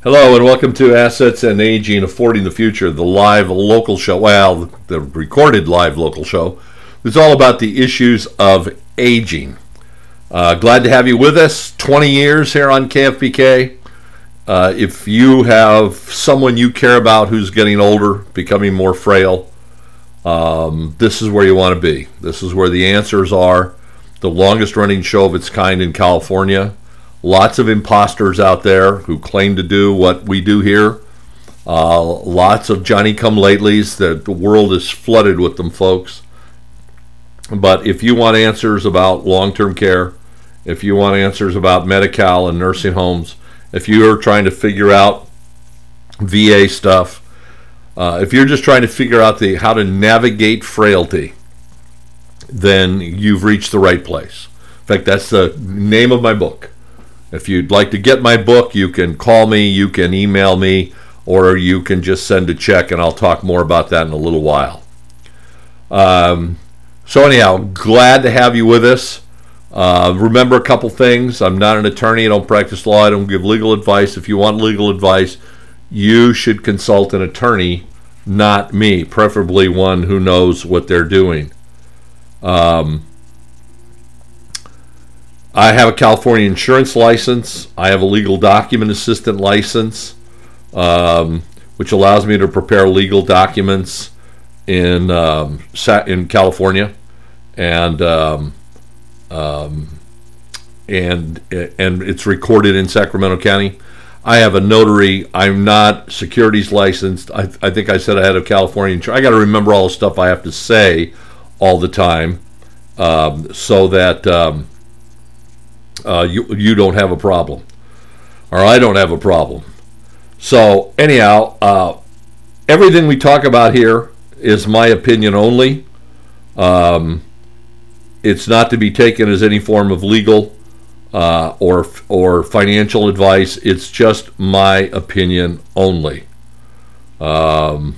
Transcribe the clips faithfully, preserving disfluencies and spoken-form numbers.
Hello and welcome to Assets and Aging, Affording the Future, the live local show, well, the recorded live local show. It's all about the issues of aging. Uh, glad to have you with us, twenty years here on K F B K. Uh, if you have someone you care about who's getting older, becoming more frail, um, this is where you want to be. This is where the answers are. The longest running show of its kind in California. Lots of imposters out there who claim to do what we do here. Uh, lots of Johnny-come-latelys. The, the world is flooded with them, folks. But if you want answers about long-term care, if you want answers about Medi-Cal and nursing homes, if you're trying to figure out V A stuff, uh, if you're just trying to figure out the how to navigate frailty, then you've reached the right place. In fact, that's the name of my book. If you'd like to get my book, you can call me, you can email me, or you can just send a check, and I'll talk more about that in a little while. Um, so anyhow, glad to have you with us. Uh, remember a couple things. I'm not an attorney. I don't practice law. I don't give legal advice. If you want legal advice, you should consult an attorney, not me, preferably one who knows what they're doing. Um, I have a California insurance license. I have a legal document assistant license, um, which allows me to prepare legal documents in um, in California, and um, um, and and it's recorded in Sacramento County. I have a notary. I'm not securities licensed. I, I think I said I had a California insurance. I got to remember all the stuff I have to say all the time, um, so that. Um, Uh, you you don't have a problem, or I don't have a problem. So anyhow, uh, everything we talk about here is my opinion only. Um, it's not to be taken as any form of legal uh, or or financial advice. It's just my opinion only. Um,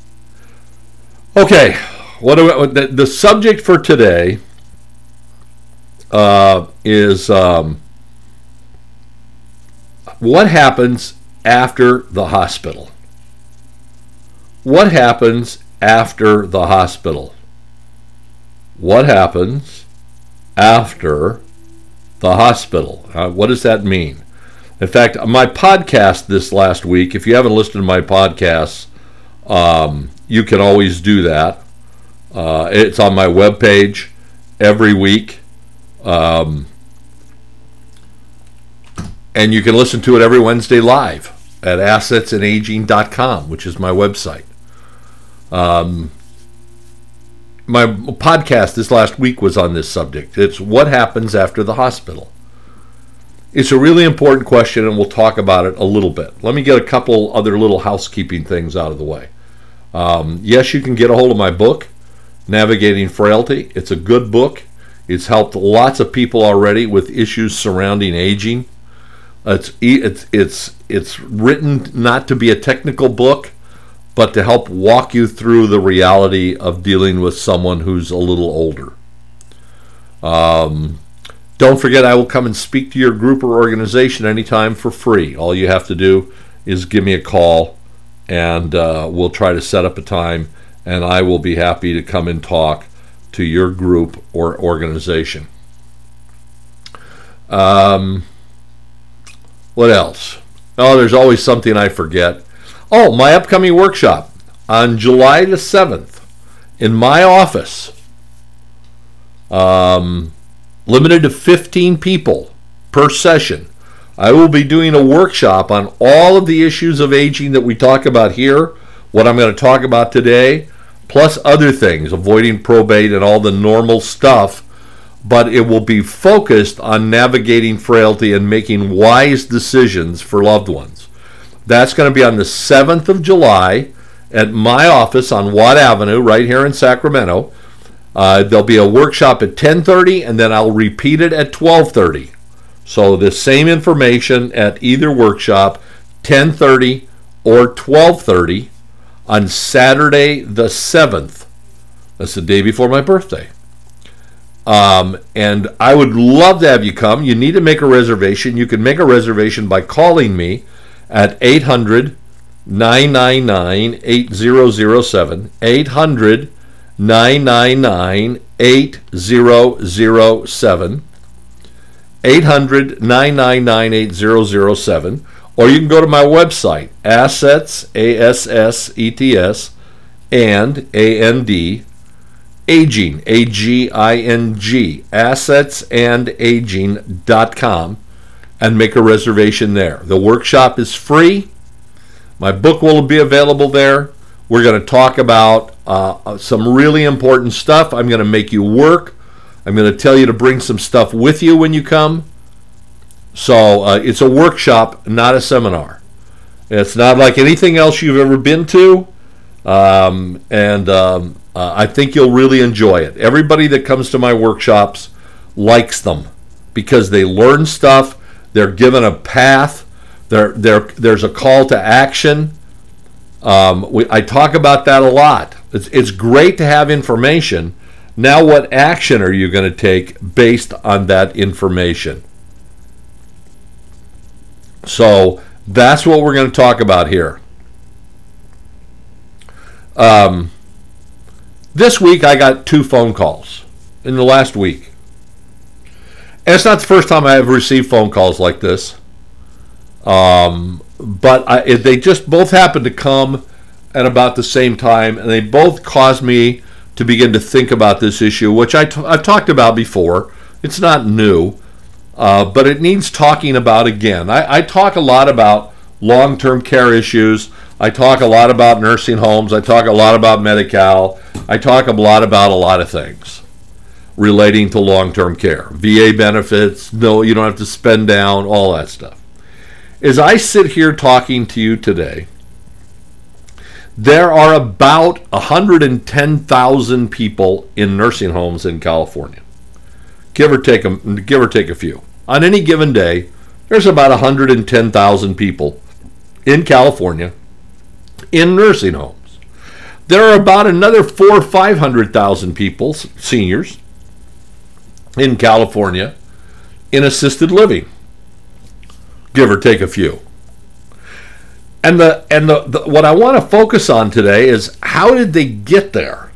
okay, what do we, the, the subject for today? Uh, is um, what happens after the hospital? What happens after the hospital? What happens after the hospital? Uh, what does that mean? In fact, my podcast this last week, if you haven't listened to my podcasts, um, you can always do that. Uh, it's on my webpage every week. Um, and you can listen to it every Wednesday live at assets and aging dot com, which is my website. Um, my podcast this last week was on this subject. It's what happens after the hospital. It's a really important question, and we'll talk about it a little bit. Let me get a couple other little housekeeping things out of the way. Um, yes, you can get a hold of my book, Navigating Frailty. It's a good book. It's helped lots of people already with issues surrounding aging. It's it's it's it's written not to be a technical book, but to help walk you through the reality of dealing with someone who's a little older. Um, don't forget, I will come and speak to your group or organization anytime for free. All you have to do is give me a call, and uh, we'll try to set up a time, and I will be happy to come and talk to your group or organization. Um, what else? Oh, there's always something I forget. Oh, my upcoming workshop on July the seventh in my office. Um, limited to fifteen people per session. I will be doing a workshop on all of the issues of aging that we talk about here, what I'm going to talk about today, plus other things, avoiding probate and all the normal stuff, but it will be focused on navigating frailty and making wise decisions for loved ones. That's going to be on the seventh of July at my office on Watt Avenue, right here in Sacramento. Uh, there'll be a workshop at ten thirty, and then I'll repeat it at twelve thirty. So the same information at either workshop, ten thirty or twelve thirty. On Saturday the seventh. That's the day before my birthday. Um, and I would love to have you come. You need to make a reservation. You can make a reservation by calling me at eight hundred, nine nine nine, eight zero zero seven, eight hundred, nine nine nine, eight zero zero seven, eight hundred, nine nine nine, eight zero zero seven, or you can go to my website, Assets, A S S E T S, and A N D, Aging, A G I N G, assets and aging dot com, and make a reservation there. The workshop is free. My book will be available there. We're going to talk about uh, some really important stuff. I'm going to make you work. I'm going to tell you to bring some stuff with you when you come. So uh, it's a workshop, not a seminar. It's not like anything else you've ever been to. Um, and um, uh, I think you'll really enjoy it. Everybody that comes to my workshops likes them because they learn stuff. They're given a path. There, there, there's a call to action. Um, we, I talk about that a lot. It's, it's great to have information. Now, what action are you going to take based on that information? So that's what we're going to talk about here. Um, this week I got two phone calls in the last week. And it's not the first time I have received phone calls like this. Um, but I, they just both happened to come at about the same time, and they both caused me to begin to think about this issue, which I t- I've talked about before. It's not new, uh, but it needs talking about again. I, I talk a lot about long-term care issues. I talk a lot about nursing homes. I talk a lot about Medi-Cal. I talk a lot about a lot of things relating to long-term care. V A benefits, no, you don't have to spend down, all that stuff. As I sit here talking to you today, there are about one hundred ten thousand people in nursing homes in California. Give or take a, give or take a few. On any given day, there's about one hundred ten thousand people in California in nursing homes. There are about another four or five hundred thousand people, seniors, in California in assisted living. Give or take a few. And the and the, the what I want to focus on today is how did they get there?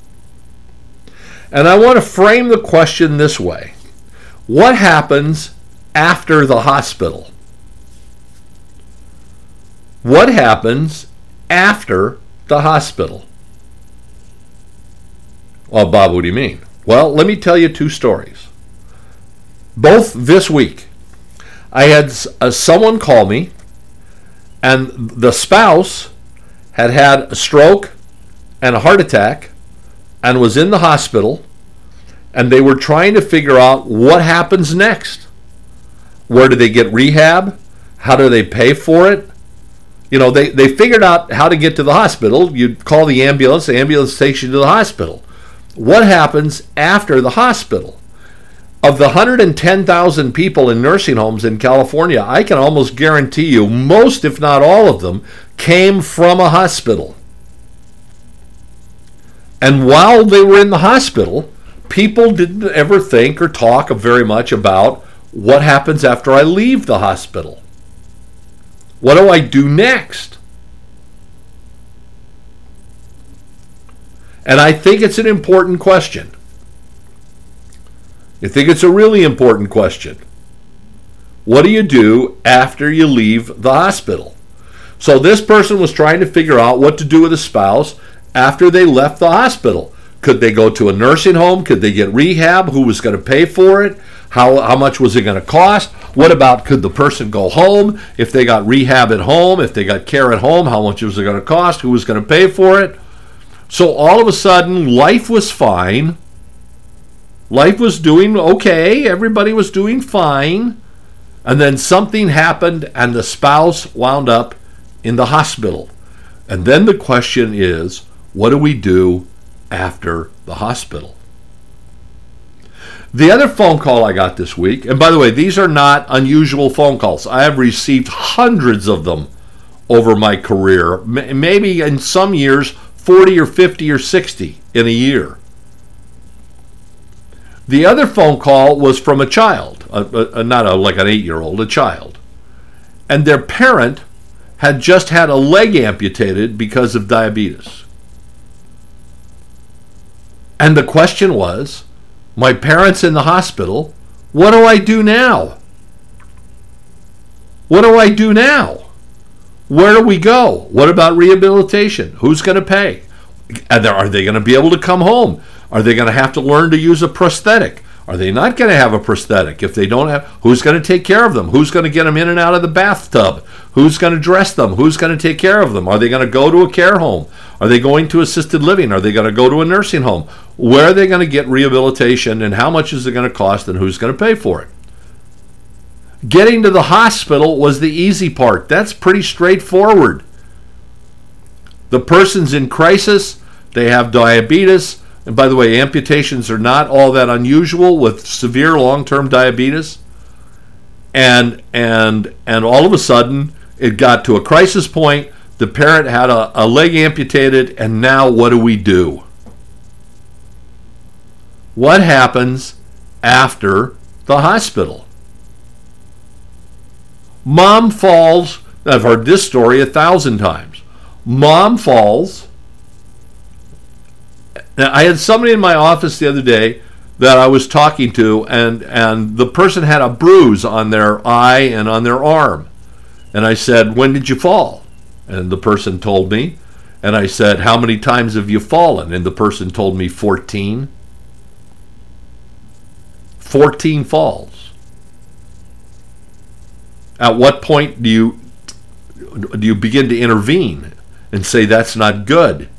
And I want to frame the question this way. What happens after the hospital? What happens after the hospital? Well, Bob, what do you mean? Well, let me tell you two stories. Both this week. I had uh, someone call me, and the spouse had had a stroke and a heart attack and was in the hospital, and they were trying to figure out what happens next. Where do they get rehab? How do they pay for it? You know, they, they figured out how to get to the hospital. You call the ambulance, the ambulance takes you to the hospital. What happens after the hospital? Of the one hundred ten thousand people in nursing homes in California, I can almost guarantee you most, if not all of them, came from a hospital. And while they were in the hospital, people didn't ever think or talk very much about what happens after I leave the hospital. What do I do next? And I think it's an important question. I think it's a really important question. What do you do after you leave the hospital? So this person was trying to figure out what to do with a spouse after they left the hospital. Could they go to a nursing home? Could they get rehab? Who was going to pay for it? How, how much was it going to cost? What about could the person go home? If they got rehab at home, if they got care at home, how much was it going to cost? Who was going to pay for it? So all of a sudden, life was fine. Life was doing okay. Everybody was doing fine. And then something happened and the spouse wound up in the hospital. And then the question is, what do we do after the hospital? The other phone call I got this week, and by the way, these are not unusual phone calls. I have received hundreds of them over my career, maybe in some years forty or fifty or sixty in a year. The other phone call was from a child, a, a, not a, like an eight-year-old, a child. And their parent had just had a leg amputated because of diabetes. And the question was, my parents in the hospital, what do I do now? What do I do now? Where do we go? What about rehabilitation? Who's going to pay? Are they going to be able to come home? Are they going to have to learn to use a prosthetic? Are they not going to have a prosthetic? If they don't have, who's going to take care of them? Who's going to get them in and out of the bathtub? Who's going to dress them? Who's going to take care of them? Are they going to go to a care home? Are they going to assisted living? Are they going to go to a nursing home? Where are they going to get rehabilitation, and how much is it going to cost, and who's going to pay for it? Getting to the hospital was the easy part. That's pretty straightforward. The person's in crisis. They have diabetes. And by the way, amputations are not all that unusual with severe long-term diabetes. And and and all of a sudden, it got to a crisis point. The parent had a, a leg amputated, and now what do we do? What happens after the hospital? Mom falls. I've heard this story a thousand times. Mom falls. Now, I had somebody in my office the other day that I was talking to, and, and the person had a bruise on their eye and on their arm. And I said, when did you fall? And the person told me. And I said, how many times have you fallen? And the person told me fourteen. fourteen falls. At what point do you do you begin to intervene and say that's not good?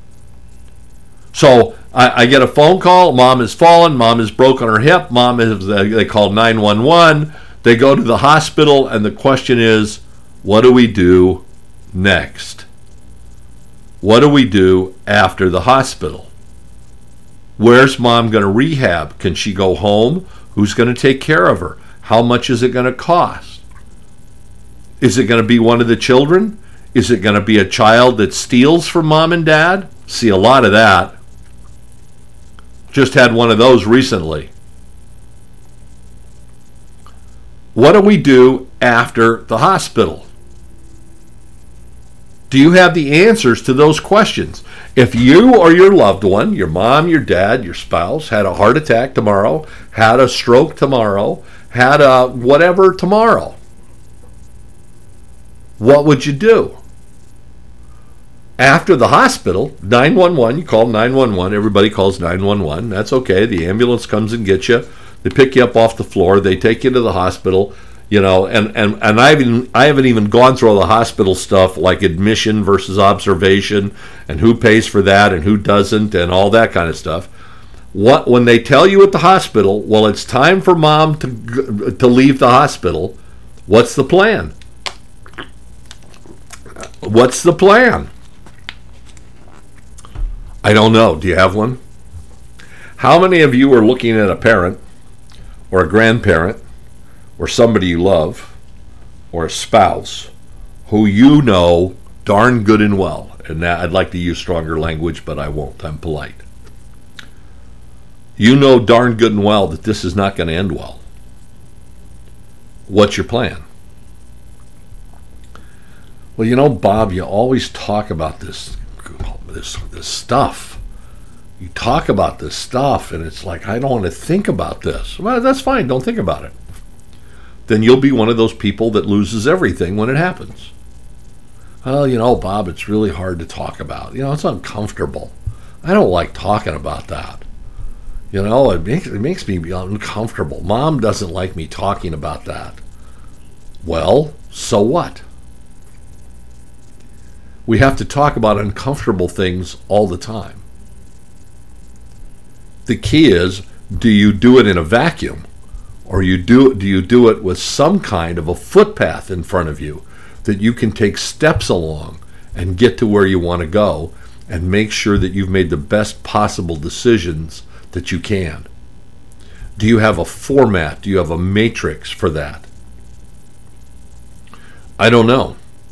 So I, I get a phone call. Mom has fallen. Mom has broken her hip. Mom is. They call nine one one. They go to the hospital, and the question is, what do we do next? What do we do after the hospital? Where's mom going to rehab? Can she go home? Who's going to take care of her? How much is it going to cost? Is it going to be one of the children? Is it going to be a child that steals from mom and dad? See a lot of that. Just had one of those recently. What do we do after the hospital? Do you have the answers to those questions? If you or your loved one, your mom, your dad, your spouse, had a heart attack tomorrow, had a stroke tomorrow, had a whatever tomorrow, what would you do? After the hospital, nine one one, you call nine one one, everybody calls nine one one, that's okay, the ambulance comes and gets you, they pick you up off the floor, they take you to the hospital, you know, and, and, and I haven't, I haven't even gone through all the hospital stuff like admission versus observation and who pays for that and who doesn't and all that kind of stuff. What when they tell you at the hospital, well, it's time for mom to to leave the hospital, what's the plan? What's the plan? I don't know. Do you have one? How many of you are looking at a parent or a grandparent or somebody you love, or a spouse, who you know darn good and well, and now I'd like to use stronger language, but I won't, I'm polite. You know darn good and well that this is not going to end well. What's your plan? Well, you know, Bob, you always talk about this, this, this stuff. You talk about this stuff, and it's like, I don't want to think about this. Well, that's fine, don't think about it. Then you'll be one of those people that loses everything when it happens. Well, you know, Bob, it's really hard to talk about. You know, it's uncomfortable. I don't like talking about that. You know, it makes, it makes me uncomfortable. Mom doesn't like me talking about that. Well, so what? We have to talk about uncomfortable things all the time. The key is, do you do it in a vacuum? Or you do do you do it with some kind of a footpath in front of you that you can take steps along and get to where you want to go and make sure that you've made the best possible decisions that you can? Do you have a format? Do you have a matrix for that? I don't know.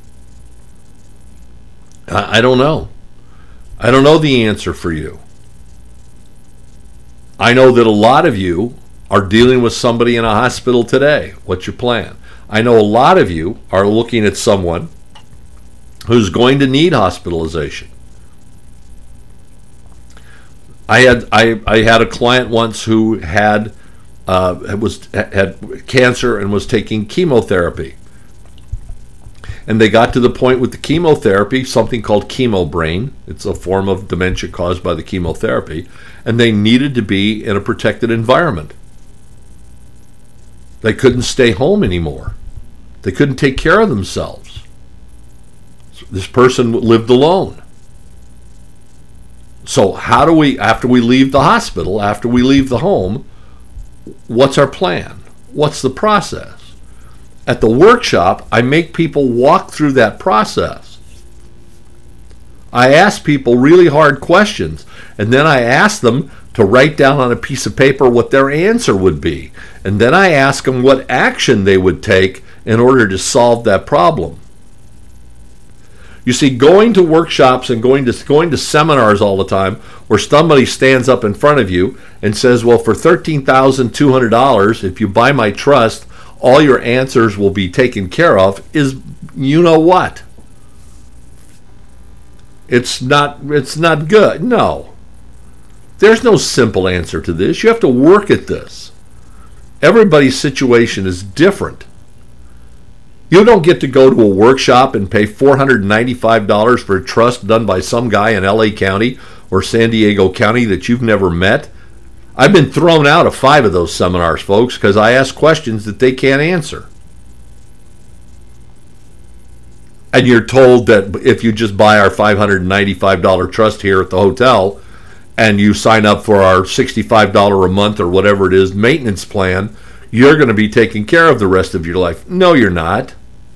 I, I don't know. I don't know the answer for you. I know that a lot of you are dealing with somebody in a hospital today. What's your plan? I know a lot of you are looking at someone who's going to need hospitalization. I had I, I had a client once who had uh, was had cancer and was taking chemotherapy. And they got to the point with the chemotherapy, something called chemo brain. It's a form of dementia caused by the chemotherapy. And they needed to be in a protected environment. They couldn't stay home anymore. They couldn't take care of themselves. This person lived alone. So how do we, after we leave the hospital, after we leave the home, what's our plan? What's the process? At the workshop, I make people walk through that process. I ask people really hard questions, and then I ask them to write down on a piece of paper what their answer would be. And then I ask them what action they would take in order to solve that problem. You see, going to workshops and going to going to seminars all the time where somebody stands up in front of you and says, well, for thirteen thousand two hundred dollars, if you buy my trust, all your answers will be taken care of, is you know what? It's not it's not good. No. There's no simple answer to this. You have to work at this. Everybody's situation is different. You don't get to go to a workshop and pay four hundred ninety-five dollars for a trust done by some guy in L A County or San Diego County that you've never met. I've been thrown out of five of those seminars, folks, because I ask questions that they can't answer. And you're told that if you just buy our five hundred ninety-five dollars trust here at the hotel and you sign up for our sixty-five dollars a month or whatever it is maintenance plan, you're going to be taken care of the rest of your life. No, you're not.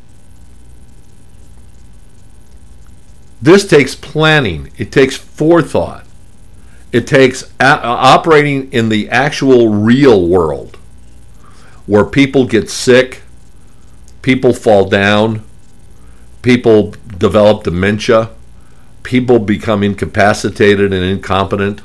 This takes planning. It takes forethought. It takes a- operating in the actual real world where people get sick, people fall down, people develop dementia, people become incapacitated and incompetent.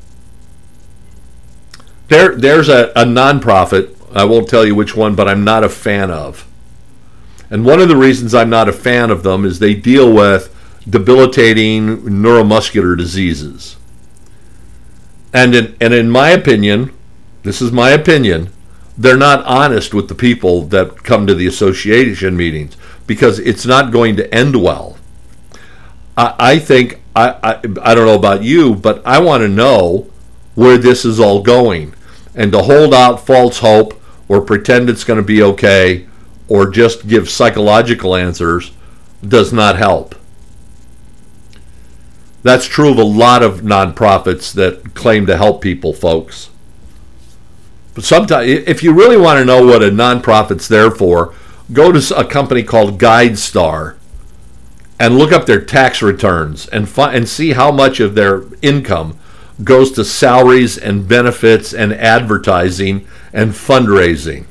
There, there's a, a nonprofit, I won't tell you which one, but I'm not a fan of. And one of the reasons I'm not a fan of them is they deal with debilitating neuromuscular diseases. And in, and in my opinion, this is my opinion, they're not honest with the people that come to the association meetings because it's not going to end well. I, I think, I, I, I don't know about you, but I want to know where this is all going. And to hold out false hope or pretend it's going to be okay or just give psychological answers does not help. That's true of a lot of nonprofits that claim to help people, folks. But sometimes, if you really want to know what a nonprofit's there for, go to a company called GuideStar and look up their tax returns and fi- and see how much of their income goes to salaries and benefits and advertising and fundraising.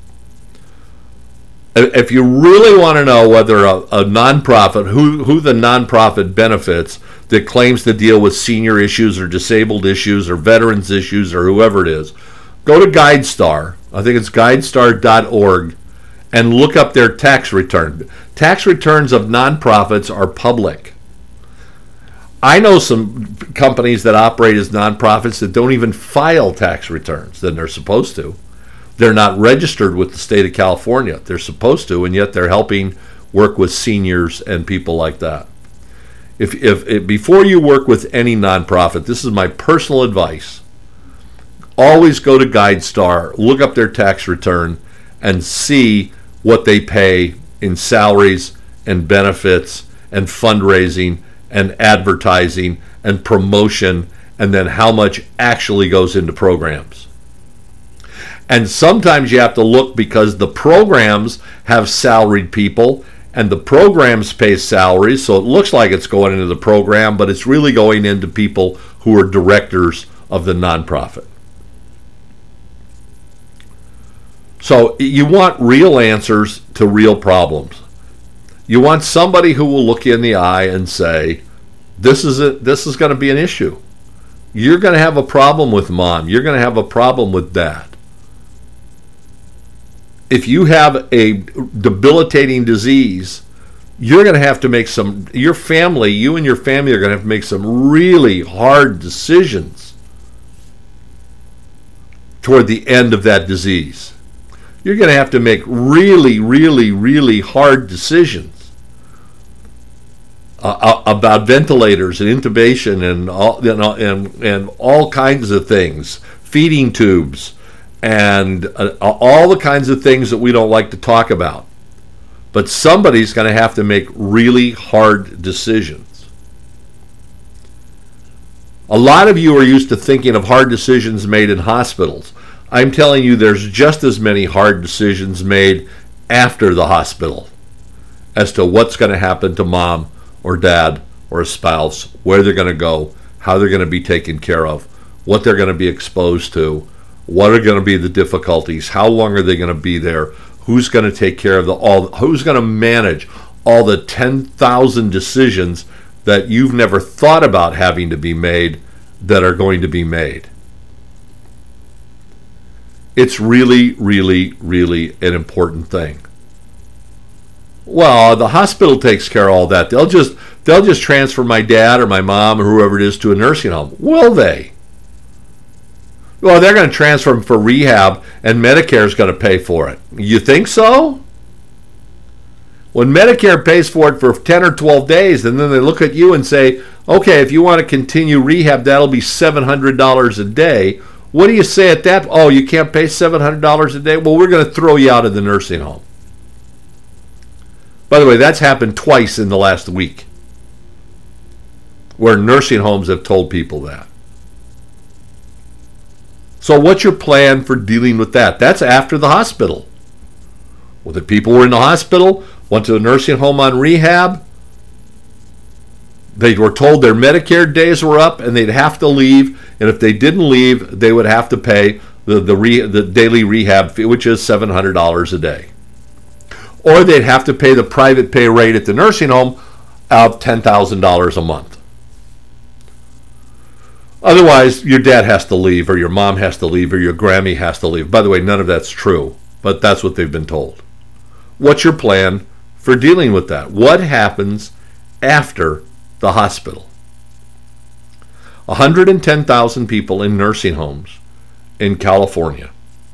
If you really want to know whether a, a nonprofit, who, who the nonprofit benefits that claims to deal with senior issues or disabled issues or veterans issues or whoever it is, go to GuideStar. I think it's guidestar dot org and look up their tax return. Tax returns of nonprofits are public. I know some companies that operate as nonprofits that don't even file tax returns than they're supposed to. They're not registered with the state of California. They're supposed to, and yet they're helping work with seniors and people like that. If, if, if before you work with any nonprofit, this is my personal advice. Always go to GuideStar, look up their tax return, and see what they pay in salaries and benefits and fundraising and advertising and promotion, and then how much actually goes into programs. And sometimes you have to look because the programs have salaried people and the programs pay salaries, so it looks like it's going into the program, but it's really going into people who are directors of the nonprofit. So you want real answers to real problems. You want somebody who will look you in the eye and say, this is a, this is going to be an issue. You're going to have a problem with mom. You're going to have a problem with dad. If you have a debilitating disease you're going to have to make some, your family, you and your family are going to have to make some really hard decisions toward the end of that disease. You're going to have to make really, really, really hard decisions uh, about ventilators and intubation and all, you know, and and all kinds of things, feeding tubes, and uh, all the kinds of things that we don't like to talk about. But somebody's going to have to make really hard decisions. A lot of you are used to thinking of hard decisions made in hospitals. I'm telling you, there's just as many hard decisions made after the hospital as to what's going to happen to mom or dad or a spouse, where they're going to go, how they're going to be taken care of, what they're going to be exposed to, what are going to be the difficulties, how long are they going to be there, who's going to take care of the all, who's going to manage all the ten thousand decisions that you've never thought about having to be made that are going to be made. It's really, really, really an important thing. Well, the hospital takes care of all that. They'll just they'll just transfer my dad or my mom or whoever it is to a nursing home. Will they? Well, they're going to transfer them for rehab, and Medicare's going to pay for it. You think so? When Medicare pays for it for ten or twelve days, and then they look at you and say, okay, if you want to continue rehab, that'll be seven hundred dollars a day. What do you say at that? Oh, you can't pay seven hundred dollars a day? Well, we're going to throw you out of the nursing home. By the way, that's happened twice in the last week, where nursing homes have told people that. So what's your plan for dealing with that? That's after the hospital. Well, the people were in the hospital, went to a nursing home on rehab. They were told their Medicare days were up and they'd have to leave. And if they didn't leave, they would have to pay the the, re, the daily rehab fee, which is seven hundred dollars a day. Or they'd have to pay the private pay rate at the nursing home of ten thousand dollars a month. Otherwise, your dad has to leave, or your mom has to leave, or your Grammy has to leave. By the way, none of that's true, but that's what they've been told. What's your plan for dealing with that? What happens after the hospital? one hundred ten thousand people in nursing homes in California.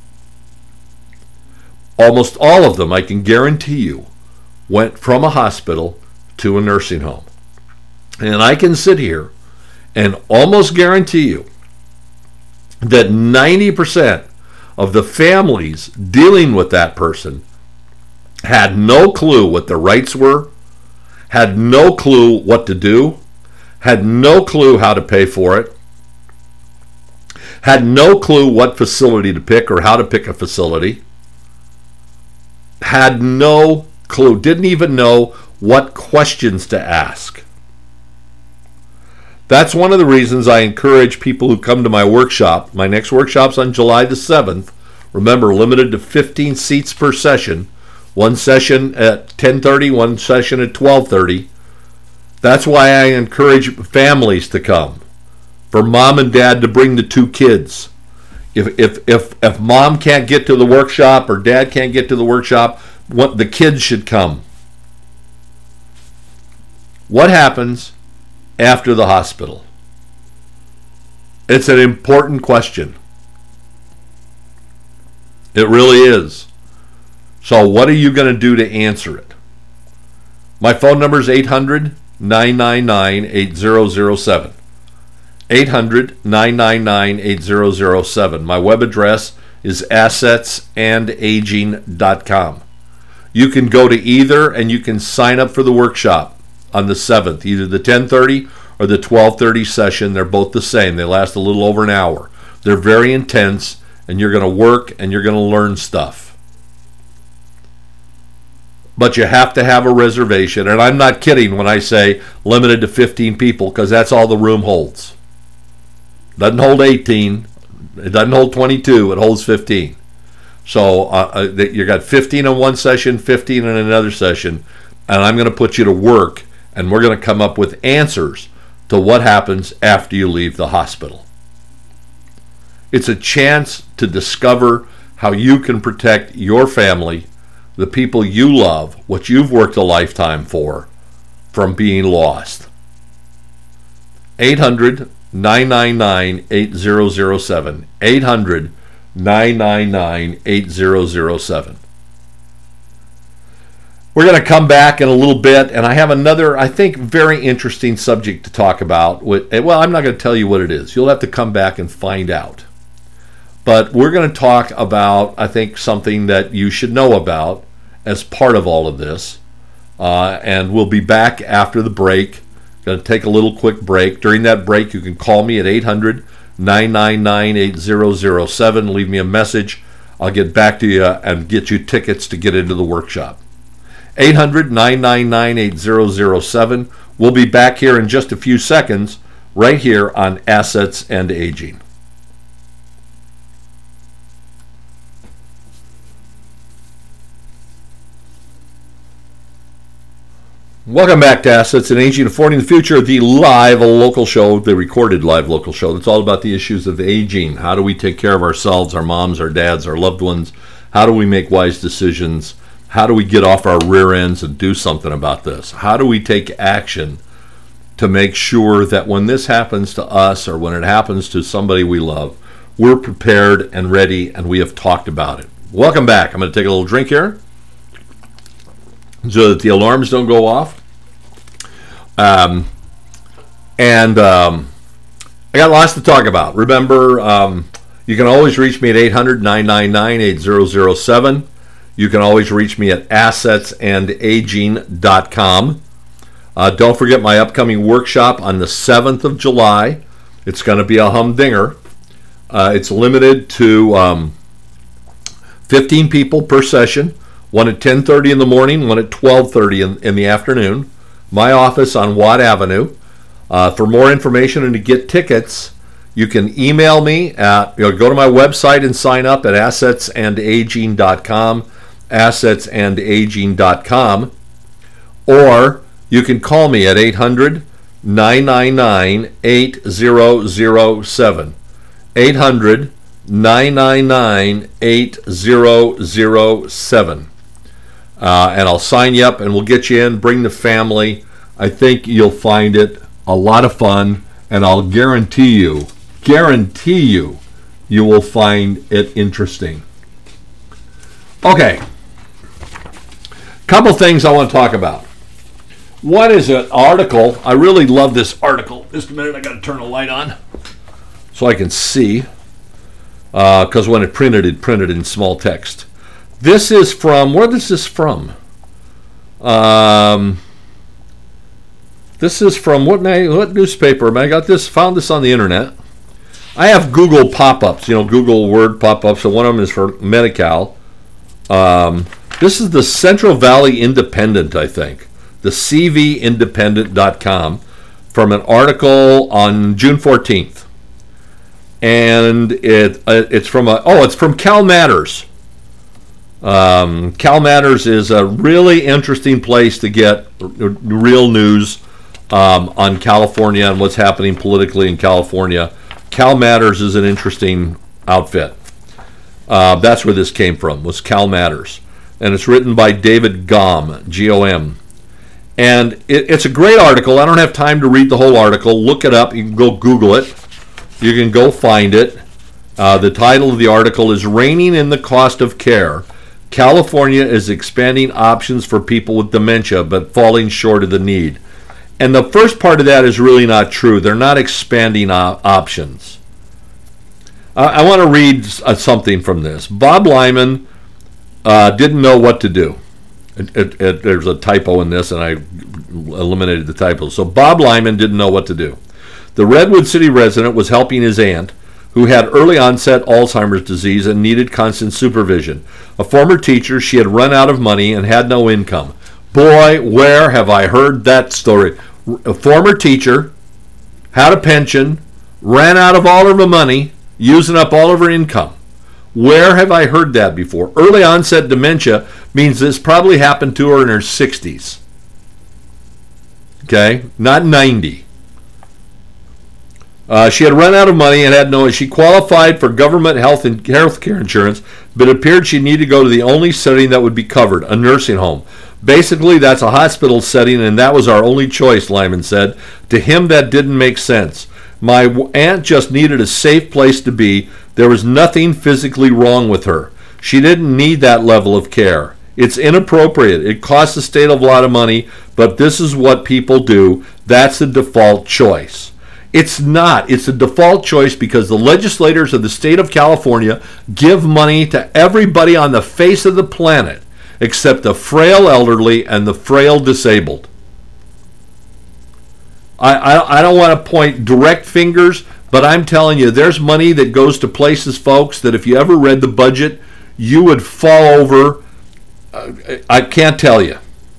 Almost all of them, I can guarantee you, went from a hospital to a nursing home. And I can sit here and almost guarantee you that ninety percent of the families dealing with that person had no clue what their rights were, had no clue what to do, had no clue how to pay for it, had no clue what facility to pick or how to pick a facility, had no clue, didn't even know what questions to ask. That's one of the reasons I encourage people who come to my workshop. My next workshop's on July the seventh. Remember, limited to fifteen seats per session. One session at ten thirty, one session at twelve thirty. That's why I encourage families to come. For mom and dad to bring the two kids. If if if if mom can't get to the workshop or dad can't get to the workshop, what the kids should come. What happens after the hospital? It's an important question. It really is. So what are you going to do to answer it? My phone number is eight hundred, nine nine nine, eight zero zero seven. eight hundred, nine nine nine, eight zero zero seven. My web address is assets and aging dot com. You can go to either and you can sign up for the workshop on the seventh, either the ten thirty or the twelve thirty session. They're both the same. They last a little over an hour. They're very intense, and you're going to work and you're going to learn stuff. But you have to have a reservation, and I'm not kidding when I say limited to fifteen people, because that's all the room holds. Doesn't hold eighteen, it doesn't hold twenty-two, it holds fifteen. So uh, you got fifteen in one session, fifteen in another session, and I'm going to put you to work, and we're going to come up with answers to what happens after you leave the hospital. It's a chance to discover how you can protect your family the people you love, what you've worked a lifetime for, from being lost. eight hundred, nine nine nine, eight zero zero seven. eight hundred, nine nine nine, eight zero zero seven. We're going to come back in a little bit, and I have another, I think, very interesting subject to talk about. Well, I'm not going to tell you what it is. You'll have to come back and find out. But we're going to talk about, I think, something that you should know about as part of all of this. Uh, and we'll be back after the break. Going to take a little quick break. During that break, you can call me at eight hundred, nine nine nine, eight zero zero seven. Leave me a message. I'll get back to you and get you tickets to get into the workshop. eight hundred, nine nine nine, eight zero zero seven. We'll be back here in just a few seconds, right here on Assets and Aging. Welcome back to Assets and Aging, Affording the Future, the live local show, the recorded live local show. That's all about the issues of aging. How do we take care of ourselves, our moms, our dads, our loved ones? How do we make wise decisions? How do we get off our rear ends and do something about this? How do we take action to make sure that when this happens to us or when it happens to somebody we love, we're prepared and ready and we have talked about it? Welcome back. I'm going to take a little drink here so that the alarms don't go off. Um, and um, I got lots to talk about. Remember, um, you can always reach me at eight hundred, nine nine nine, eight zero zero seven. You can always reach me at assets and aging dot com. Uh, don't forget my upcoming workshop on the seventh of July. It's going to be a humdinger. Uh, it's limited to um, fifteen people per session. One at ten thirty in the morning, one at twelve thirty in, in the afternoon. My office on Watt Avenue. Uh, for more information and to get tickets, you can email me at, you know, go to my website and sign up at assets and aging dot com, assets and aging dot com, or you can call me at eight hundred, nine nine nine, eight zero zero seven. eight hundred, nine nine nine, eight zero zero seven. Uh, and I'll sign you up and we'll get you in, bring the family. I think you'll find it a lot of fun, and I'll guarantee you, guarantee you, you will find it interesting. Okay, couple things I want to talk about. One is an article. I really love this article. Just a minute, I got to turn the light on so I can see, because uh, when it printed, it printed in small text. This is from, where is this from? Um, this is from, what, what newspaper? I got this, found this on the internet. I have Google pop-ups, you know, Google Word pop-ups, and one of them is for Medi-Cal. Um, this is the Central Valley Independent, I think, the c v independent dot com, from an article on June fourteenth. And it it's from a, oh, it's from Cal Matters. Um, Cal Matters is a really interesting place to get r- real news um, on California and what's happening politically in California. Cal Matters is an interesting outfit. Uh, that's where this came from, was Cal Matters. And it's written by David Gom, G O M. And it, it's a great article. I don't have time to read the whole article. Look it up. You can go Google it. You can go find it. Uh, the title of the article is Reining in the Cost of Care. California is expanding options for people with dementia, but falling short of the need. And the first part of that is really not true. They're not expanding op- options. Uh, I want to read uh, something from this. Bob Lyman uh, didn't know what to do. It, it, it, there's a typo in this, and I eliminated the typo. So Bob Lyman didn't know what to do. The Redwood City resident was helping his aunt, who had early onset Alzheimer's disease and needed constant supervision. A former teacher, she had run out of money and had no income. Boy, where have I heard that story? A former teacher, had a pension, ran out of all of her money, using up all of her income. Where have I heard that before? Early onset dementia means this probably happened to her in her sixties. Okay? Not ninety. Uh, she had run out of money and had no. She qualified for government health and health care insurance, but it appeared she needed to go to the only setting that would be covered, a nursing home. Basically, that's a hospital setting, and that was our only choice, Lyman said. To him, that didn't make sense. My aunt just needed a safe place to be. There was nothing physically wrong with her. She didn't need that level of care. It's inappropriate. It costs the state a lot of money, but this is what people do. That's the default choice. It's not. It's a default choice because the legislators of the state of California give money to everybody on the face of the planet except the frail elderly and the frail disabled. I, I, I don't want to point direct fingers, but I'm telling you, there's money that goes to places, folks, that if you ever read the budget, you would fall over. Uh, I can't tell you.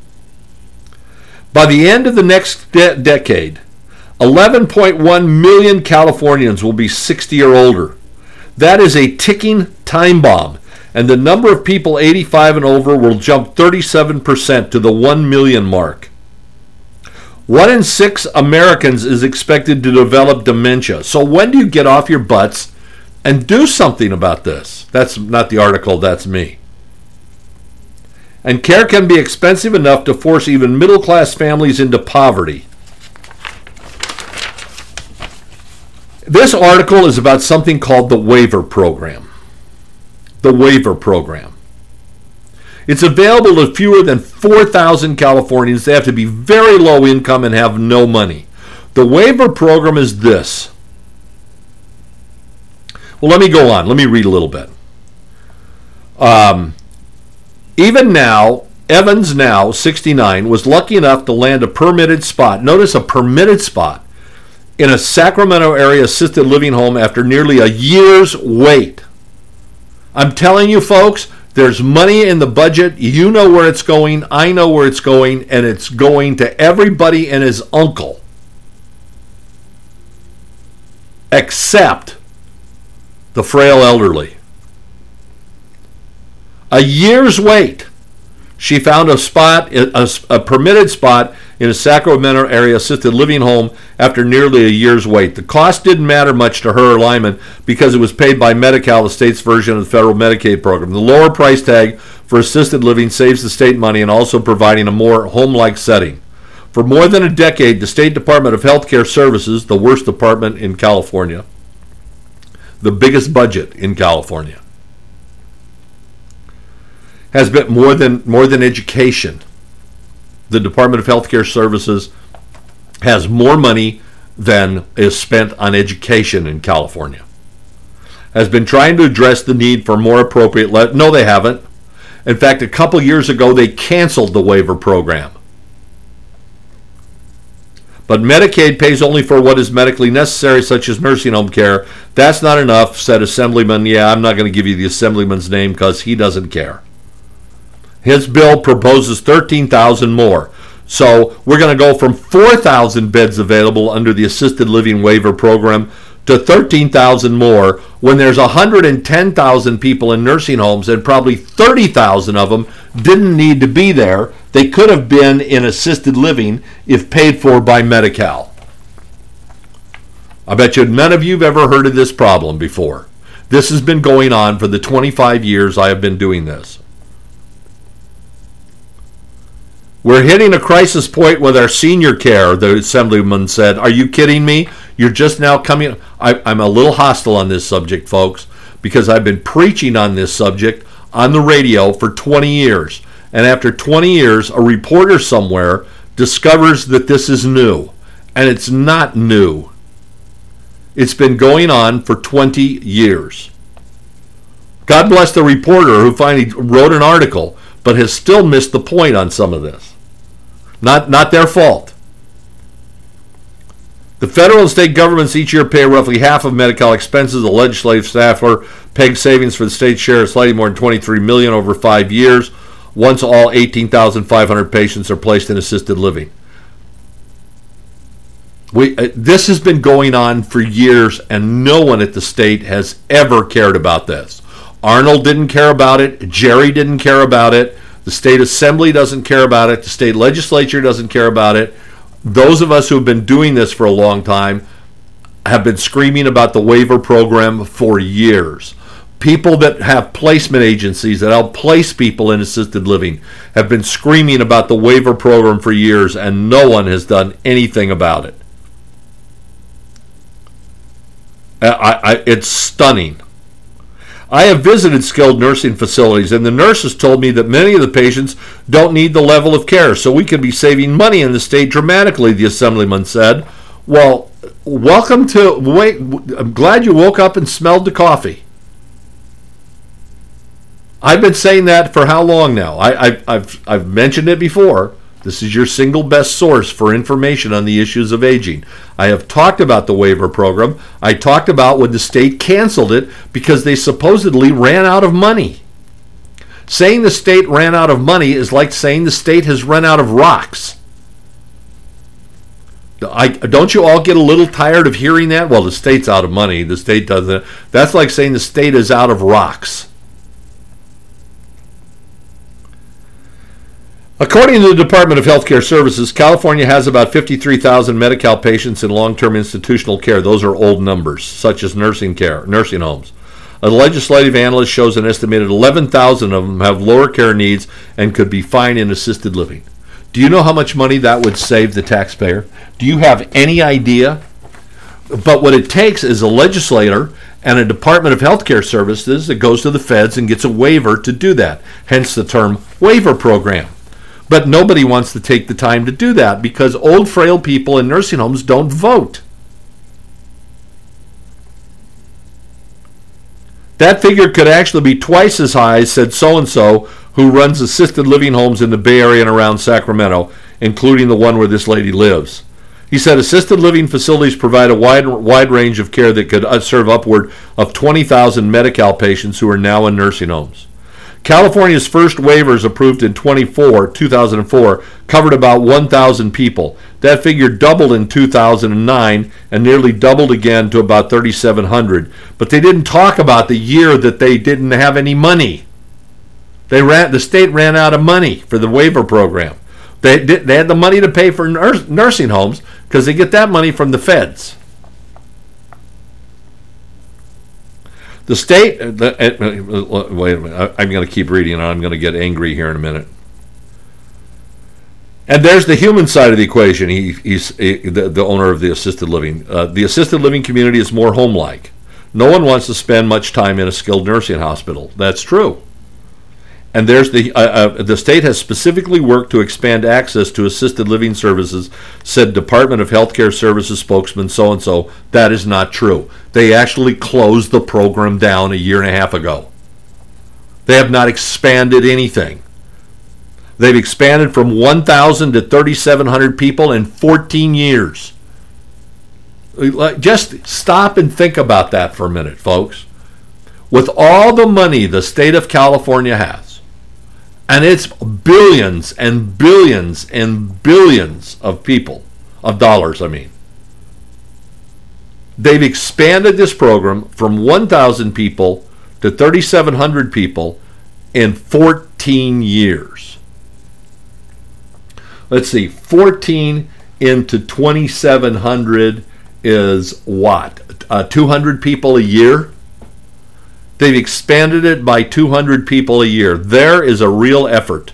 By the end of the next de- decade, eleven point one million Californians will be sixty or older. That is a ticking time bomb, and the number of people eighty-five and over will jump thirty-seven percent to the one million mark. One in six Americans is expected to develop dementia. So when do you get off your butts and do something about this? That's not the article, that's me. And care can be expensive enough to force even middle-class families into poverty. This article is about something called the waiver program. The waiver program. It's available to fewer than four thousand Californians. They have to be very low income and have no money. The waiver program is this. Well, let me go on. Let me read a little bit. Um, even now, Evans, now sixty-nine, was lucky enough to land a permitted spot. Notice a permitted spot in a Sacramento area assisted living home after nearly a year's wait. I'm telling you, folks, there's money in the budget. You know where it's going. I know where it's going, and it's going to everybody and his uncle, except the frail elderly. A year's wait. She found a spot, a, a permitted spot in a Sacramento area assisted living home after nearly a year's wait. The cost didn't matter much to her or Lyman because it was paid by Medi-Cal, the state's version of the federal Medicaid program. The lower price tag for assisted living saves the state money and also providing a more home-like setting. For more than a decade, the State Department of Health Care Services, the worst department in California, the biggest budget in California, has been more than more than education. The Department of Health Care Services has more money than is spent on education in California. Has been trying to address the need for more appropriate... Le- no, they haven't. In fact, a couple years ago, they canceled the waiver program. But Medicaid pays only for what is medically necessary, such as nursing home care. That's not enough, said Assemblyman. Yeah, I'm not going to give you the Assemblyman's name because he doesn't care. His bill proposes thirteen thousand more. So we're going to go from four thousand beds available under the assisted living waiver program to thirteen thousand more when there's one hundred ten thousand people in nursing homes and probably thirty thousand of them didn't need to be there. They could have been in assisted living if paid for by Medi-Cal. I bet you none of you have ever heard of this problem before. This has been going on for the twenty-five years I have been doing this. We're hitting a crisis point with our senior care, the Assemblyman said. Are you kidding me? You're just now coming... I, I'm a little hostile on this subject, folks, because I've been preaching on this subject on the radio for twenty years. And after twenty years, a reporter somewhere discovers that this is new. And it's not new. It's been going on for twenty years. God bless the reporter who finally wrote an article, but has still missed the point on some of this. Not, not their fault. The federal and state governments each year pay roughly half of Medi-Cal expenses. The legislative staffer pegged savings for the state's share is slightly more than twenty-three million dollars over five years, once all eighteen thousand five hundred patients are placed in assisted living. We, uh, this has been going on for years, and no one at the state has ever cared about this. Arnold didn't care about it. Jerry didn't care about it. The state assembly doesn't care about it. The state legislature doesn't care about it. Those of us who have been doing this for a long time, have been screaming about the waiver program for years. People that have placement agencies that help place people in assisted living have been screaming about the waiver program for years, and no one has done anything about it. I, I, it's stunning. I have visited skilled nursing facilities, and the nurses told me that many of the patients don't need the level of care, so we could be saving money in the state dramatically, the assemblyman said. Well, welcome to, wait, I'm glad you woke up and smelled the coffee. I've been saying that for how long now? I, I, I've, I've mentioned it before. This is your single best source for information on the issues of aging. I have talked about the waiver program. I talked about when the state canceled it because they supposedly ran out of money. Saying the state ran out of money is like saying the state has run out of rocks. I, don't you all get a little tired of hearing that? Well, the state's out of money. The state doesn't. That's like saying the state is out of rocks. According to the Department of Health Care Services, California has about fifty-three thousand Medi-Cal patients in long-term institutional care. Those are old numbers, such as nursing care, nursing homes. A legislative analyst shows an estimated eleven thousand of them have lower care needs and could be fine in assisted living. Do you know how much money that would save the taxpayer? Do you have any idea? But what it takes is a legislator and a Department of Health Care Services that goes to the feds and gets a waiver to do that, hence the term waiver program. But nobody wants to take the time to do that because old, frail people in nursing homes don't vote. That figure could actually be twice as high, said so-and-so, who runs assisted living homes in the Bay Area and around Sacramento, including the one where this lady lives. He said assisted living facilities provide a wide, wide range of care that could serve upward of twenty thousand Medi-Cal patients who are now in nursing homes. California's first waivers, approved in two thousand four, covered about one thousand people. That figure doubled in two thousand nine and nearly doubled again to about thirty-seven hundred. But they didn't talk about the year that they didn't have any money. They ran, the state ran out of money for the waiver program. They, did, they had the money to pay for nurse, nursing homes because they get that money from the feds. The state, the, uh, wait a minute, I'm going to keep reading and I'm going to get angry here in a minute. And there's the human side of the equation. He, he's he, the, the owner of the assisted living. Uh, the assisted living community is more home-like. No one wants to spend much time in a skilled nursing hospital. That's true. And there's the uh, uh, the state has specifically worked to expand access to assisted living services, said Department of Health Care Services spokesman so-and-so. That is not true. They actually closed the program down a year and a half ago. They have not expanded anything. They've expanded from one thousand to thirty-seven hundred people in fourteen years. Just stop and think about that for a minute, folks. With all the money the state of California has, and it's billions and billions and billions of people, of dollars, I mean. They've expanded this program from one thousand people to thirty-seven hundred people in fourteen years. Let's see, fourteen into twenty-seven hundred is what? Uh, two hundred people a year? They've expanded it by two hundred people a year. There is a real effort.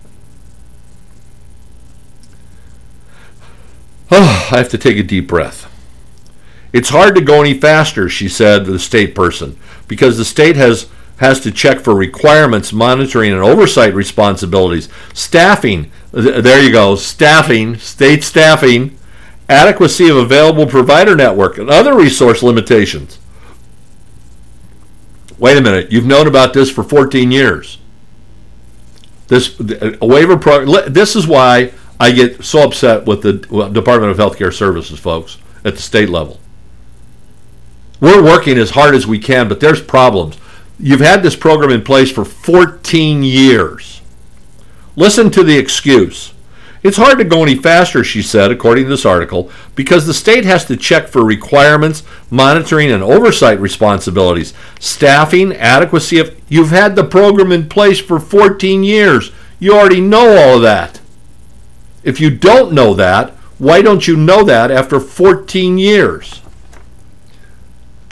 Oh, I have to take a deep breath. It's hard to go any faster, she said, the state person, because the state has, has to check for requirements, monitoring, and oversight responsibilities. Staffing, there you go, staffing, state staffing, adequacy of available provider network, and other resource limitations. Wait a minute, you've known about this for fourteen years. This a waiver program. This is why I get so upset with the Department of Health Care Services, folks, at the state level. We're working as hard as we can, but there's problems. You've had this program in place for fourteen years. Listen to the excuse. It's hard to go any faster, she said, according to this article, because the state has to check for requirements, monitoring, and oversight responsibilities, staffing, adequacy of... You've had the program in place for fourteen years. You already know all of that. If you don't know that, why don't you know that after fourteen years?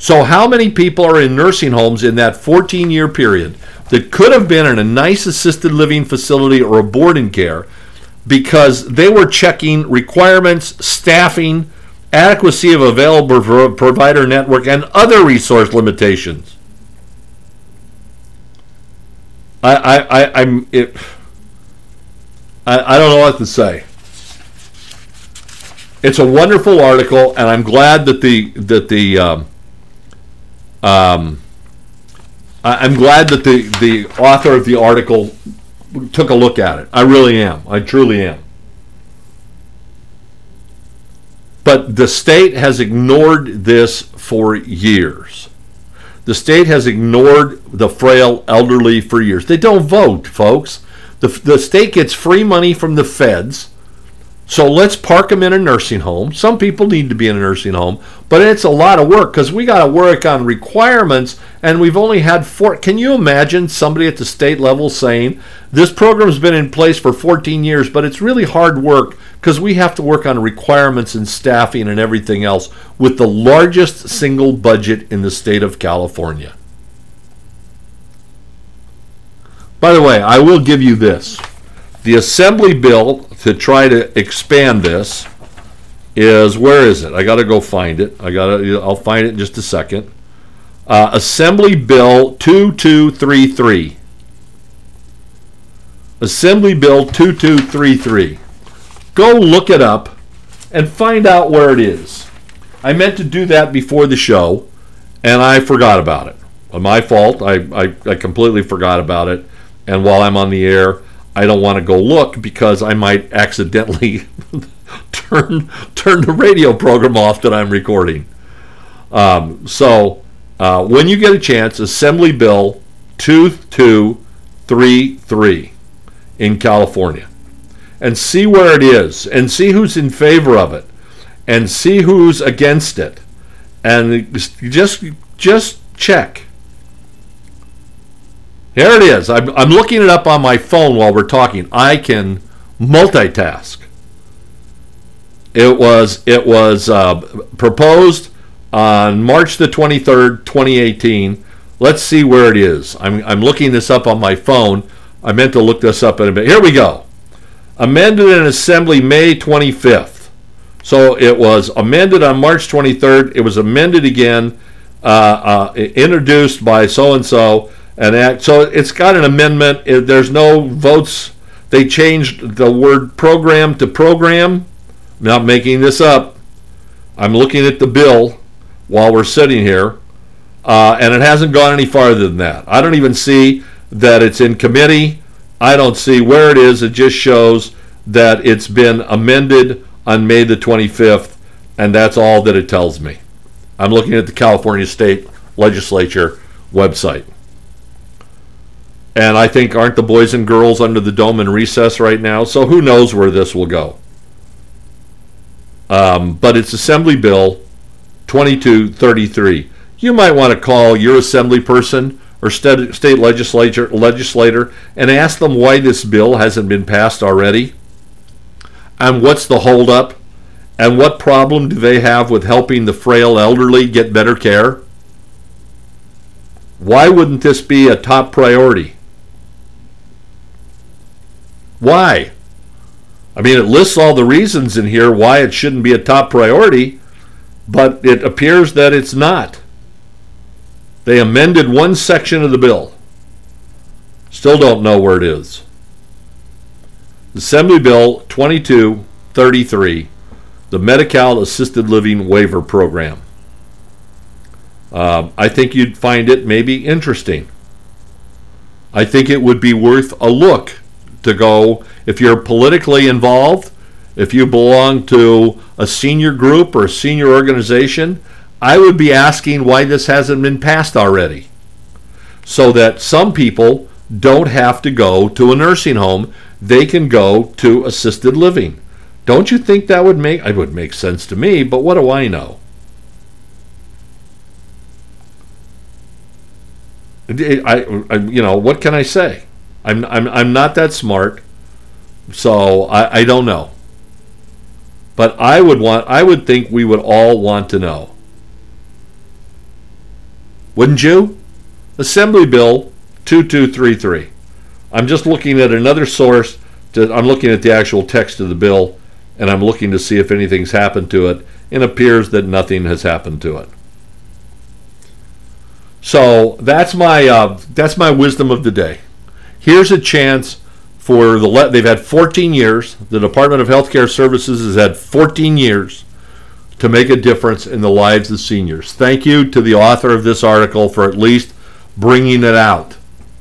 So how many people are in nursing homes in that fourteen-year period that could have been in a nice assisted living facility or a boarding care because they were checking requirements, staffing, adequacy of available provider network, and other resource limitations? I, I, I, I'm it. I, I don't know what to say. It's a wonderful article, and I'm glad that the that the um, um, I, I'm glad that the the author of the article took a look at it. I really am. I truly am. But the state has ignored this for years. The state has ignored the frail elderly for years. They don't vote, folks. The, the state gets free money from the feds. So let's park them in a nursing home. Some people need to be in a nursing home, but it's a lot of work because we got to work on requirements, and we've only had four. Can you imagine somebody at the state level saying, this program's been in place for fourteen years, but it's really hard work because we have to work on requirements and staffing and everything else with the largest single budget in the state of California? By the way, I will give you this. The Assembly bill to try to expand this is, where is it? I got to go find it. I got to. I'll find it in just a second. Uh, Assembly Bill two two three three. Assembly Bill two two three three. Go look it up and find out where it is. I meant to do that before the show, and I forgot about it. My fault. I, I, I completely forgot about it. And while I'm on the air, I don't want to go look because I might accidentally turn turn the radio program off that I'm recording. Um, so uh, when you get a chance, Assembly Bill two two three three in California, and see where it is, and see who's in favor of it, and see who's against it, and just just check. Here it is. I'm, I'm looking it up on my phone while we're talking. I can multitask. It was it was uh, proposed on March the twenty-third, twenty eighteen. Let's see where it is. I'm I'm looking this up on my phone. I meant to look this up in a bit. Here we go. Amended in Assembly May twenty-fifth. So it was amended on March twenty-third. It was amended again, uh, uh, introduced by so-and-so. An act. So it's got an amendment. It, there's no votes. They changed the word program to program. I'm not making this up. I'm looking at the bill while we're sitting here, uh, and it hasn't gone any farther than that. I don't even see that it's in committee. I don't see where it is. It just shows that it's been amended on May the twenty-fifth, and that's all that it tells me. I'm looking at the California State Legislature website. And I think, aren't the boys and girls under the dome in recess right now? So who knows where this will go. Um, but it's Assembly Bill twenty-two thirty-three. You might want to call your assembly person or state, state legislature legislator and ask them why this bill hasn't been passed already. And what's the holdup? And what problem do they have with helping the frail elderly get better care? Why wouldn't this be a top priority? Why? I mean, it lists all the reasons in here why it shouldn't be a top priority, but it appears that it's not. They amended one section of the bill. Still don't know where it is. Assembly Bill twenty-two thirty-three, the Medi-Cal Assisted Living Waiver Program. Uh, I think you'd find it maybe interesting. I think it would be worth a look to go, if you're politically involved, if you belong to a senior group or a senior organization, I would be asking why this hasn't been passed already. So that some people don't have to go to a nursing home, they can go to assisted living. Don't you think that would make, it would make sense to me, but what do I know? I, I, you know, what can I say? I'm I'm I'm not that smart, so I, I don't know. But I would want I would think we would all want to know. Wouldn't you? Assembly Bill two two three three. I'm just looking at another source. To, I'm looking at the actual text of the bill, and I'm looking to see if anything's happened to it, and it appears that nothing has happened to it. So that's my uh, that's my wisdom of the day. Here's a chance for the le- they've had fourteen years. The Department of Healthcare Services has had fourteen years to make a difference in the lives of seniors. Thank you to the author of this article for at least bringing it out.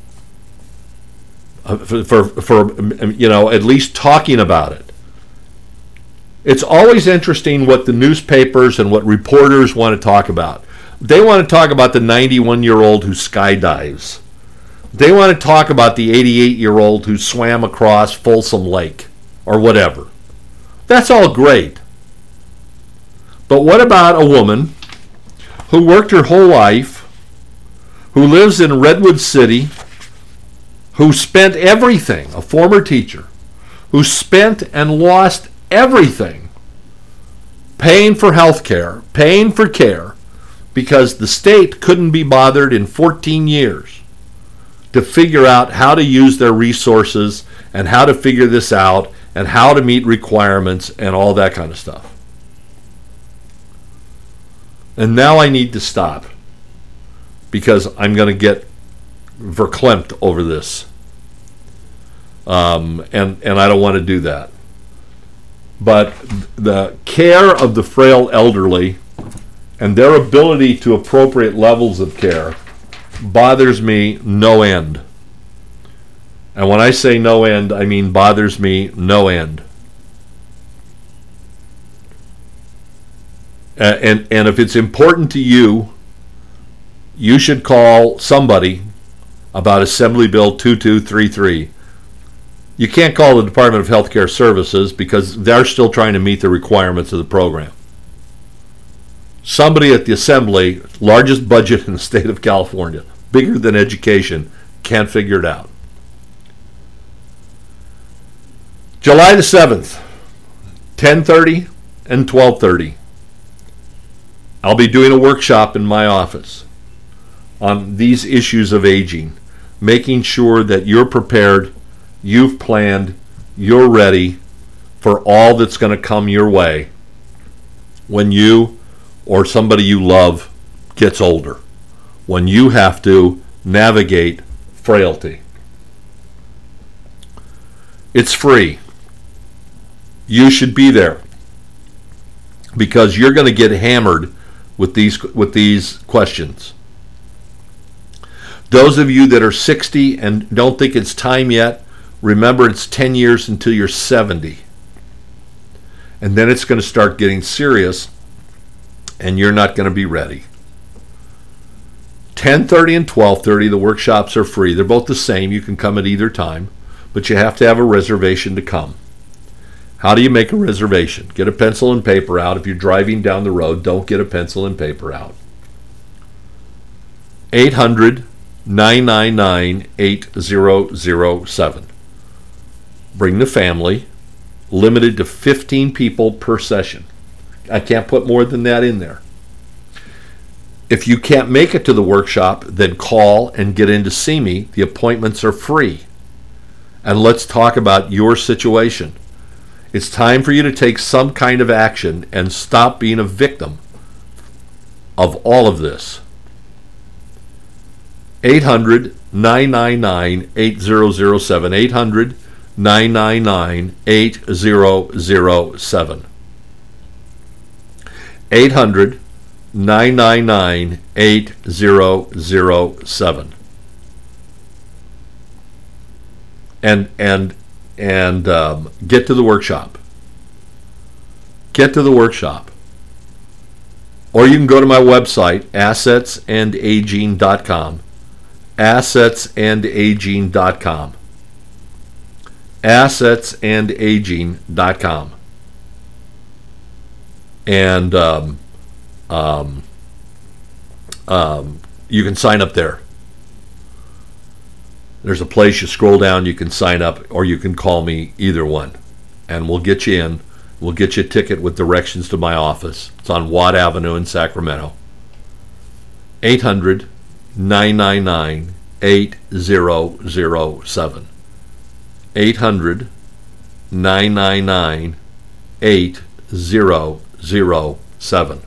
Uh, for, for for you know at least talking about it. It's always interesting what the newspapers and what reporters want to talk about. They want to talk about the ninety-one-year-old who skydives. They want to talk about the eighty-eight-year-old who swam across Folsom Lake or whatever. That's all great. But what about a woman who worked her whole life, who lives in Redwood City, who spent everything, a former teacher, who spent and lost everything paying for health care, paying for care, because the state couldn't be bothered in fourteen years to figure out how to use their resources and how to figure this out and how to meet requirements and all that kind of stuff. And now I need to stop because I'm going to get verklempt over this. Um, and, and I don't want to do that. But the care of the frail elderly and their ability to appropriate levels of care bothers me no end. And when I say no end, I mean bothers me no end. Uh, and, and if it's important to you, you should call somebody about Assembly Bill two two three three. You can't call the Department of Healthcare Services because they're still trying to meet the requirements of the program. Somebody at the Assembly, largest budget in the state of California, bigger than education, can't figure it out. July the seventh, ten thirty and twelve thirty. I'll be doing a workshop in my office on these issues of aging, making sure that you're prepared, you've planned, you're ready for all that's going to come your way when you or somebody you love gets older, when you have to navigate frailty. It's free. You should be there because you're going to get hammered with these with these questions. Those of you that are sixty and don't think it's time yet, remember it's ten years until you're seventy. And then it's going to start getting serious and you're not going to be ready. ten thirty and twelve thirty, the workshops are free. They're both the same. You can come at either time, but you have to have a reservation to come. How do you make a reservation? Get a pencil and paper out. If you're driving down the road, don't get a pencil and paper out. eight hundred, nine nine nine, eight zero zero seven. Bring the family, limited to fifteen people per session. I can't put more than that in there. If you can't make it to the workshop, then call and get in to see me. The appointments are free. And let's talk about your situation. It's time for you to take some kind of action and stop being a victim of all of this. eight hundred, nine nine nine, eight zero zero seven. eight hundred, nine nine nine, eight zero zero seven. eight hundred, nine nine nine, eight zero zero seven. And and and um, get to the workshop. Get to the workshop. Or you can go to my website, assets and aging dot com. assets and aging dot com. assets and aging dot com. And um, um, um, you can sign up there. There's a place you scroll down, you can sign up, or you can call me, either one. And we'll get you in. We'll get you a ticket with directions to my office. It's on Watt Avenue in Sacramento. eight hundred, nine nine nine, eight zero zero seven. eight hundred, nine nine nine, eight zero zero seven.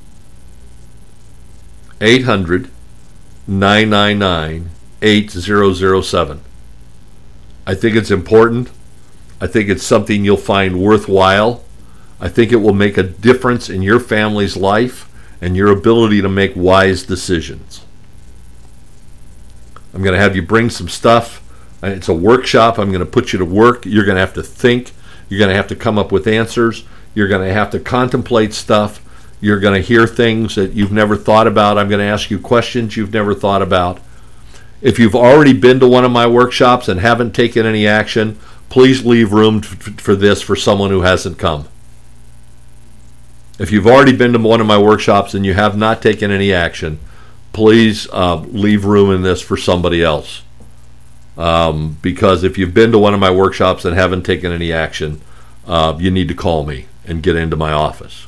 eight hundred, nine nine nine, eight zero zero seven. I think it's important. I think it's something you'll find worthwhile. I think it will make a difference in your family's life and your ability to make wise decisions. I'm going to have you bring some stuff. It's a workshop. I'm going to put you to work. You're going to have to think. You're going to have to come up with answers. You're going to have to contemplate stuff. You're going to hear things that you've never thought about. I'm going to ask you questions you've never thought about. If you've already been to one of my workshops and haven't taken any action, please leave room for this for someone who hasn't come. If you've already been to one of my workshops and you have not taken any action, please uh, leave room in this for somebody else. Um, because if you've been to one of my workshops and haven't taken any action, uh, you need to call me and get into my office.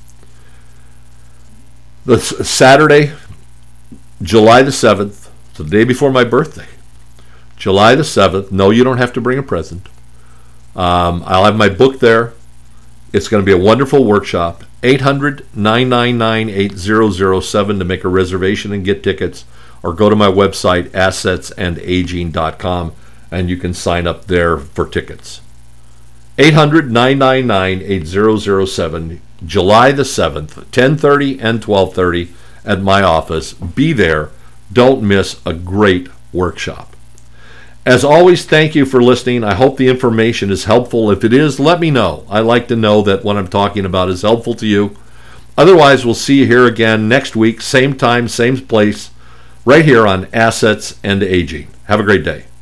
The Saturday, July the seventh, it's the day before my birthday. July the seventh, no, you don't have to bring a present. Um, I'll have my book there. It's going to be a wonderful workshop. eight hundred, nine nine nine, eight zero zero seven to make a reservation and get tickets, or go to my website, assets and aging dot com, and you can sign up there for tickets. eight hundred, nine nine nine, eight zero zero seven, July the seventh, ten thirty and twelve thirty at my office. Be there. Don't miss a great workshop. As always, thank you for listening. I hope the information is helpful. If it is, let me know. I like to know that what I'm talking about is helpful to you. Otherwise, we'll see you here again next week, same time, same place, right here on Assets and Aging. Have a great day.